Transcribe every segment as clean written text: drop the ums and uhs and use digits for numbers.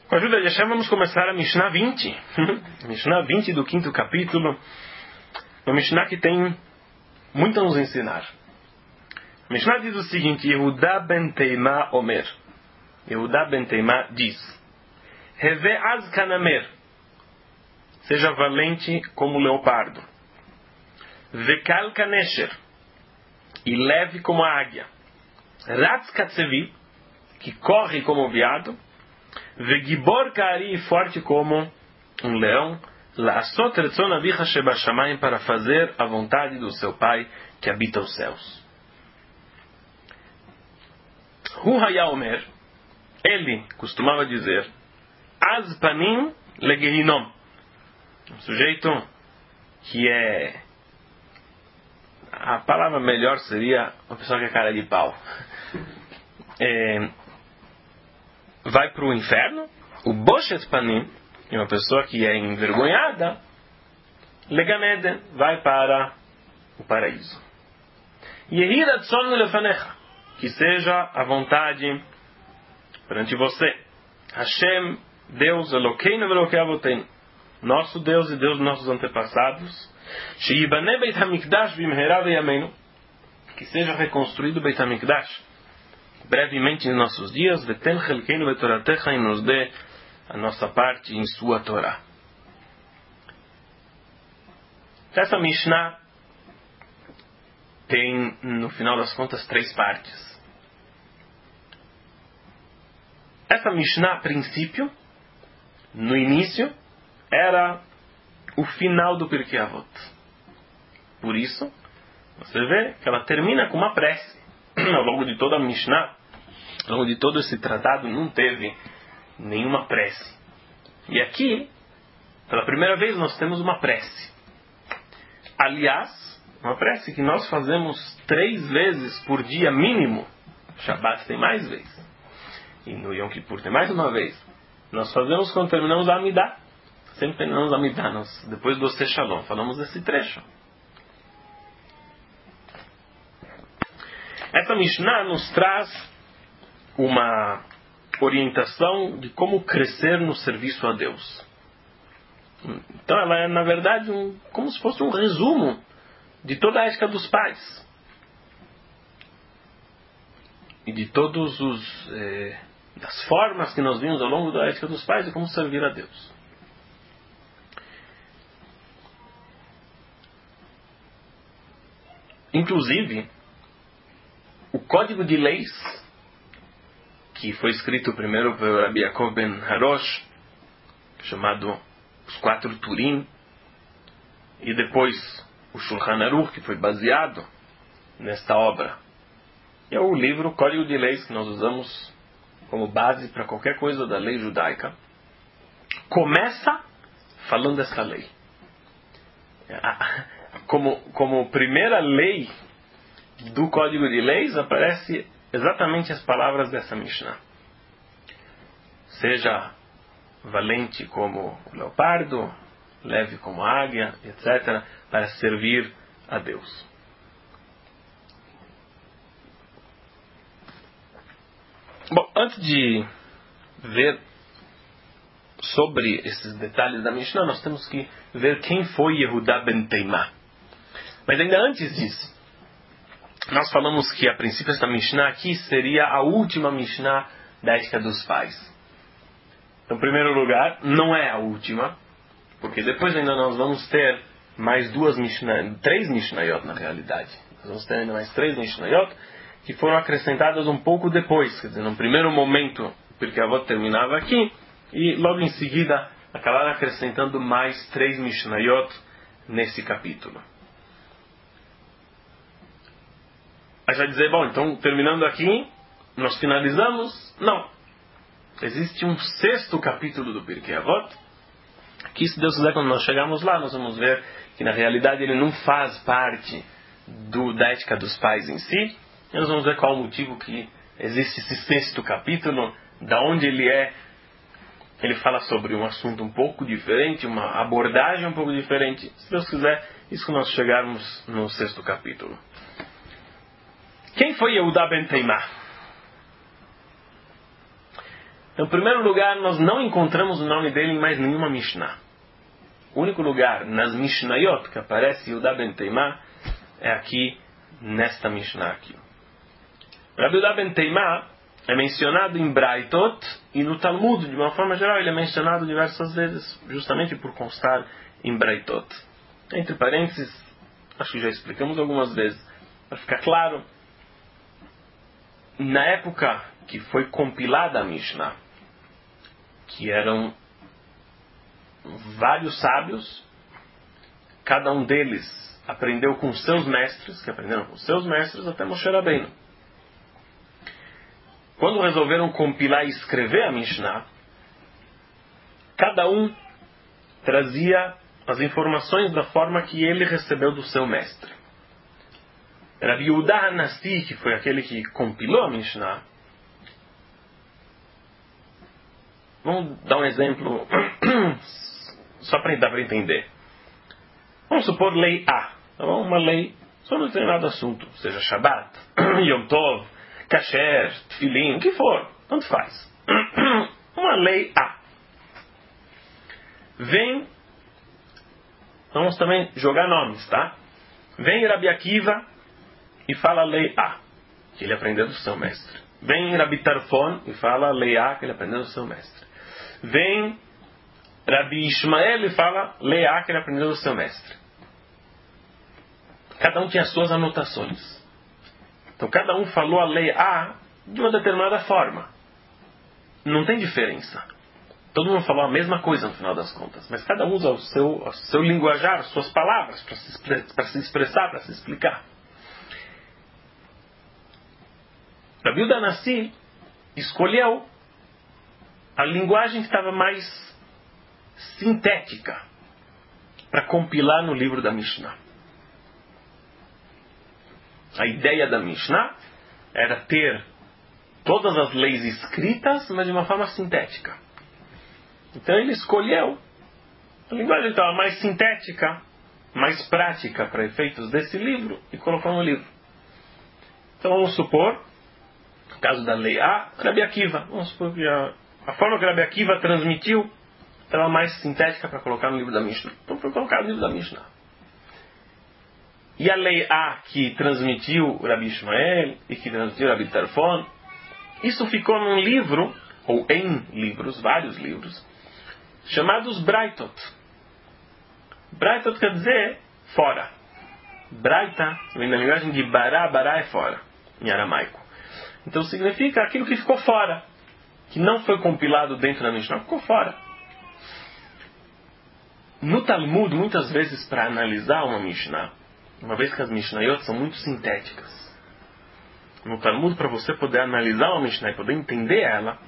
Com a ajuda de Hashem, vamos começar a Mishnah 20. Mishnah 20 do 5º capítulo. Uma Mishnah que tem muito a nos ensinar. A Mishnah diz o seguinte: Yehuda ben Teimá Omer. Yehuda ben Teimá diz: Heve az kanamer. Seja valente como o leopardo. Vekal kanesher. E leve como a águia. Ratz katsevi. Que corre como o veado. Vegibor kari, forte como um leão. La'asot retzon avicha shebashamayim, para fazer a vontade do seu pai que habita os céus. Hu haya omer, ele costumava dizer: Az panim legehinom. Um sujeito que é... A palavra melhor seria uma pessoa que é cara de pau. Vai para o inferno. O Boshet Panim, uma pessoa que é envergonhada, Leganeden, vai para o paraíso. Yehira Tzon Lefanecha, que seja a vontade perante você. Hashem, Deus, Elokeinu Velokei Avoteinu, nosso Deus e Deus dos nossos antepassados. Sheyibane Beit HaMikdash Bimhera V'Yameinu, que seja reconstruído Beit HaMikdash brevemente em nossos dias. Vetem Chelkeinu Betoratecha, e nos dê a nossa parte em sua Torá. Essa Mishnah tem, no final das contas, 3 partes. Essa Mishnah, a princípio, no início, era o final do Pirkei Avot. Por isso, você vê que ela termina com uma prece. Ao longo de toda a Mishnah, ao longo de todo esse tratado, não teve nenhuma prece. E aqui, pela primeira vez, nós temos uma prece. Aliás, uma prece que nós fazemos 3 vezes por dia mínimo. Shabbat tem mais vezes. E no Yom Kippur tem mais uma vez. Nós fazemos quando terminamos a Amidah. Sempre terminamos a Amidah. Depois do Oseh Shalom, falamos desse trecho. Essa Mishnah nos traz uma orientação de como crescer no serviço a Deus. Então ela é, na verdade, como se fosse um resumo de toda a ética dos pais. E de todos das formas que nós vimos ao longo da ética dos pais de como servir a Deus. Inclusive, o Código de Leis, que foi escrito primeiro por Rabbi Yaakov ben Harosh, chamado Os 4 Turim, e depois o Shulchan Aruch, que foi baseado nesta obra. E é o livro Código de Leis que nós usamos como base para qualquer coisa da lei judaica. Começa falando dessa lei. Como primeira lei do Código de Leis aparece exatamente as palavras dessa Mishnah. Seja valente como o leopardo, leve como a águia, etc., para servir a Deus. Bom, antes de ver sobre esses detalhes da Mishnah, nós temos que ver quem foi Yehuda ben Teimá. Mas ainda antes disso, nós falamos que a princípio esta Mishnah aqui seria a última Mishnah da ética dos pais. Então, em primeiro lugar, não é a última, porque depois ainda nós vamos ter mais 3 Mishnayot na realidade. Nós vamos ter ainda mais 3 Mishnayot que foram acrescentadas um pouco depois. Quer dizer, no primeiro momento, porque a avó terminava aqui, e logo em seguida acabaram acrescentando mais 3 Mishnayot nesse capítulo. Aí vai dizer, bom, então terminando aqui, nós finalizamos? Não. Existe um 6º capítulo do Pirkei Avot, que se Deus quiser, quando nós chegarmos lá, nós vamos ver que na realidade ele não faz parte da ética dos pais em si. E nós vamos ver qual o motivo que existe esse 6º capítulo, da onde ele é. Ele fala sobre um assunto um pouco diferente, uma abordagem um pouco diferente. Se Deus quiser, isso quando nós chegarmos no 6º capítulo. Quem foi Yehuda ben Teimá? Então, em primeiro lugar, nós não encontramos o nome dele em mais nenhuma Mishnah. O único lugar nas Mishnayot que aparece Yehuda ben Teimá é aqui, nesta Mishnah aqui. Rabi Yehuda ben Teimá é mencionado em Braitot e no Talmud, de uma forma geral, ele é mencionado diversas vezes, justamente por constar em Braitot. Entre parênteses, acho que já explicamos algumas vezes, para ficar claro, na época que foi compilada a Mishnah, que eram vários sábios, cada um deles aprendeu com seus mestres, que aprenderam com seus mestres até Moshe Rabbeinu. Quando resolveram compilar e escrever a Mishnah, cada um trazia as informações da forma que ele recebeu do seu mestre. Rabi Yehuda Hanassi, que foi aquele que compilou a Mishnah, vamos dar um exemplo só para dar para entender. Vamos supor lei A, tá bom? Uma lei sobre um determinado assunto, seja Shabbat, Yom Tov, Kasher, Tfilin, o que for, tanto faz. Uma lei A. Vamos também jogar nomes, tá? Vem Rabi Akiva e fala lei A, que ele aprendeu do seu mestre. Vem Rabi Tarfon e fala lei A, que ele aprendeu do seu mestre. Vem Rabi Ishmael e fala lei A, que ele aprendeu do seu mestre. Cada um tinha as suas anotações. Então cada um falou a lei A de uma determinada forma. Não tem diferença. Todo mundo falou a mesma coisa no final das contas, mas cada um usa o seu linguajar, suas palavras para se expressar, para se explicar. Rabi Yehuda Hanassi escolheu a linguagem que estava mais sintética para compilar no livro da Mishnah. A ideia da Mishnah era ter todas as leis escritas, mas de uma forma sintética. Então ele escolheu a linguagem que estava mais sintética, mais prática para efeitos desse livro e colocou no livro. Então vamos supor, no caso da lei A, Rabi Akiva. Vamos supor que a forma que Rabi Akiva transmitiu estava mais sintética para colocar no livro da Mishnah. Então foi colocar no livro da Mishnah. E a lei A que transmitiu Rabi Ishmael e que transmitiu Rabi Tarfon, isso ficou num livro, ou em livros, vários livros, chamados Braitot. Braitot quer dizer fora. Braita vem da linguagem de bará, bará é fora, em aramaico. Então significa aquilo que ficou fora, que não foi compilado dentro da Mishnah, ficou fora. No Talmud, muitas vezes, para analisar uma Mishnah, uma vez que as Mishnayot são muito sintéticas, no Talmud, para você poder analisar uma Mishnah e poder entender ela,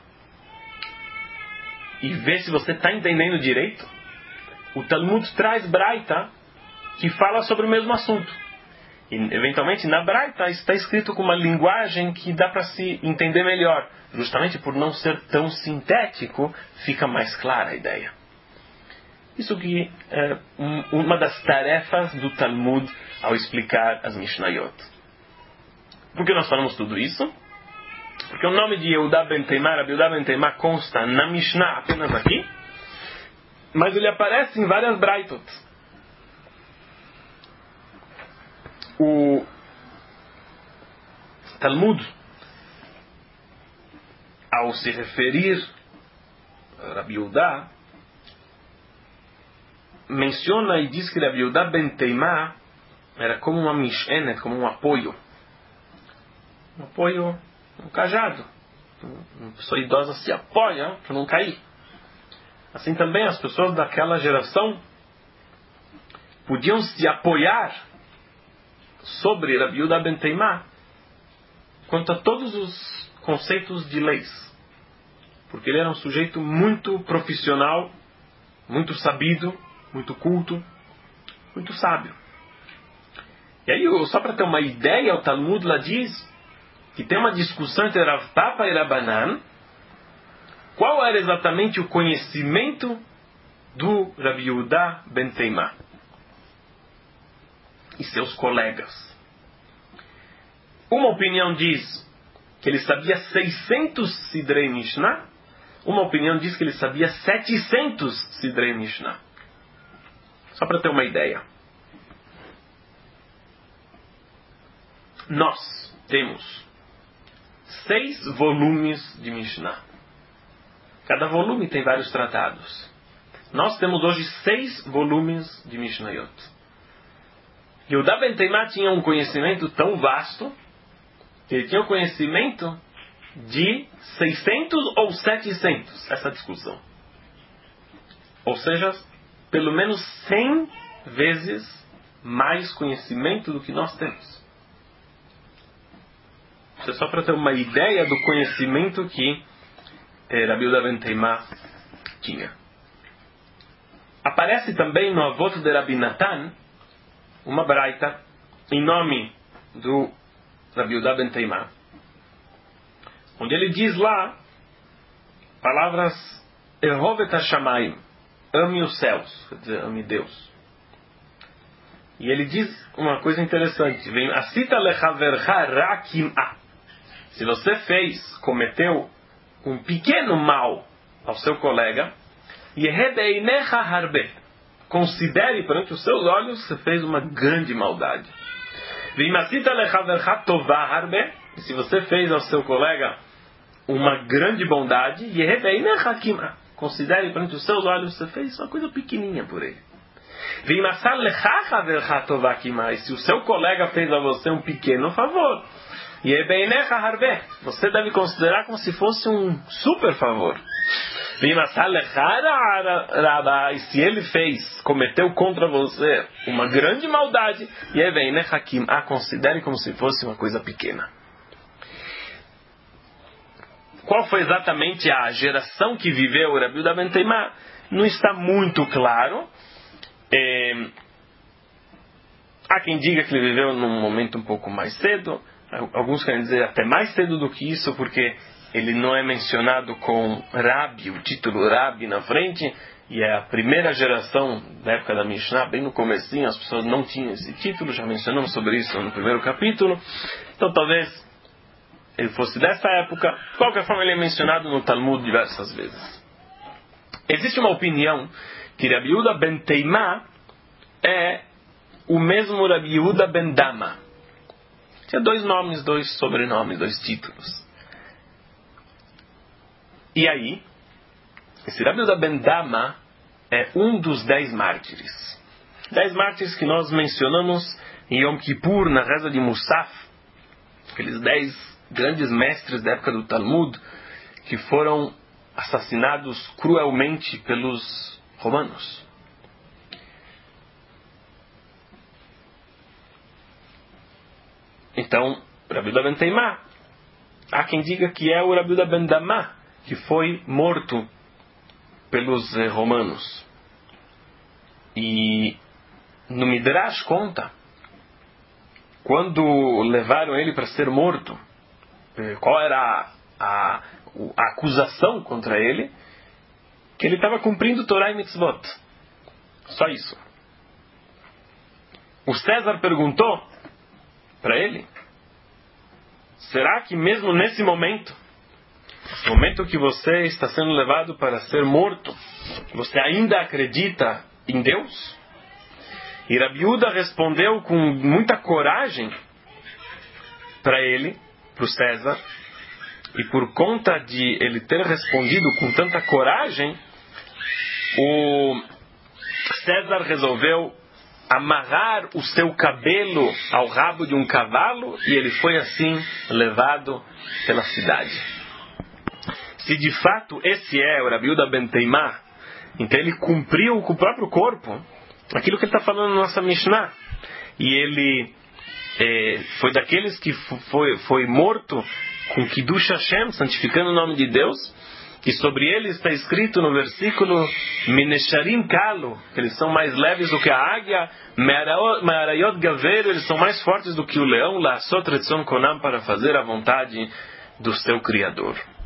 e ver se você está entendendo direito, o Talmud traz Braita que fala sobre o mesmo assunto. E, eventualmente, na Braita está escrito com uma linguagem que dá para se entender melhor. Justamente por não ser tão sintético, fica mais clara a ideia. Isso que é uma das tarefas do Talmud ao explicar as Mishnayot. Por que nós falamos tudo isso? Porque o nome de Yehuda ben Teimá, Rabi Yehuda ben Teimá, consta na Mishnah apenas aqui, mas ele aparece em várias Braitot. O Talmud, ao se referir a Rabi Yehuda, menciona e diz que Rabi Yehuda ben Teimá era como uma mishenet, como um apoio. Um apoio, um cajado. Uma pessoa idosa se apoia para não cair. Assim também as pessoas daquela geração podiam se apoiar sobre Rabi Yehuda ben Teimá quanto a todos os conceitos de leis. Porque ele era um sujeito muito profissional, muito sabido, muito culto, muito sábio. E aí, só para ter uma ideia, o Talmud lá diz que tem uma discussão entre Rav Papa e Rabbanan, qual era exatamente o conhecimento do Rabi Yehuda ben Teimá e seus colegas. Uma opinião diz que ele sabia 600 Sidrei Mishnah, Uma opinião diz que ele sabia 700 Sidrei Mishnah. Só para ter uma ideia. Nós temos 6 volumes de Mishnah. Cada volume tem vários tratados. Nós temos hoje 6 volumes de Mishnayot. Yehuda ben Teimá tinha um conhecimento tão vasto que ele tinha o conhecimento de 600 ou 700, essa discussão. Ou seja, pelo menos 100 vezes mais conhecimento do que nós temos. Isso é só para ter uma ideia do conhecimento que Rabi Yehuda ben Teimá tinha. Aparece também no Avot de Rabi Natan uma braita em nome do Rabi Yehuda ben Teimá, onde ele diz lá palavras Ehov et hashamayim, ame os céus, quer dizer, ame Deus. E ele diz uma coisa interessante, vem Asita lechavercha ra kim'a. Se você cometeu um pequeno mal ao seu colega, yehedeinecha harbe, considere perante os seus olhos que você fez uma grande maldade. Vem Asita lechavercha tová harbe, e se você fez ao seu colega uma grande bondade, yehedeinecha kim'a, considere perante os seus olhos que você fez uma coisa pequenininha por ele. Vem Asal lechacha vercha tová kim'a, e se o seu colega fez a você um pequeno favor, você deve considerar como se fosse um super favor. E se ele cometeu contra você uma grande maldade, considere como se fosse uma coisa pequena. Qual foi exatamente a geração que viveu Rabi Yehuda ben Teimá? Não está muito claro. Há quem diga que ele viveu num momento um pouco mais cedo. Alguns querem dizer até mais cedo do que isso, porque ele não é mencionado com Rabi, o título Rabi na frente, e é a primeira geração da época da Mishnah, bem no comecinho, as pessoas não tinham esse título, já mencionamos sobre isso no primeiro capítulo. Então talvez ele fosse dessa época. De qualquer forma, ele é mencionado no Talmud diversas vezes. Existe uma opinião que Rabi Yehuda ben Teimá é o mesmo Rabi Yehuda ben Dama. Tinha 2 nomes, 2 sobrenomes, 2 títulos. E aí, esse Rabi Yehuda ben Dama é um dos 10 mártires. 10 mártires que nós mencionamos em Yom Kippur, na reza de Musaf. Aqueles 10 grandes mestres da época do Talmud que foram assassinados cruelmente pelos romanos. Então, Rabi Yehuda ben Teimá, há quem diga que é o Rabi Yehuda ben Dama, que foi morto pelos romanos. E no Midrash conta, quando levaram ele para ser morto, qual era a acusação contra ele? Que ele estava cumprindo Torá e Mitzvot. Só isso. O César perguntou para ele: será que mesmo nesse momento que você está sendo levado para ser morto, você ainda acredita em Deus? E Rabi Yehuda respondeu com muita coragem para ele, para o César, e por conta de ele ter respondido com tanta coragem, o César resolveu amarrar o seu cabelo ao rabo de um cavalo, e ele foi assim levado pela cidade. Se de fato esse é o Rabi Yehuda ben Teimá, então ele cumpriu com o próprio corpo aquilo que ele está falando na nossa Mishnah. E ele foi daqueles que foi morto com Kiddush Hashem, santificando o nome de Deus. E sobre ele está escrito no versículo Minesharim Kalo, que eles são mais leves do que a águia, Me'arayot Gaveiro, eles são mais fortes do que o leão, La'asot Retzon Konam, para fazer a vontade do seu Criador.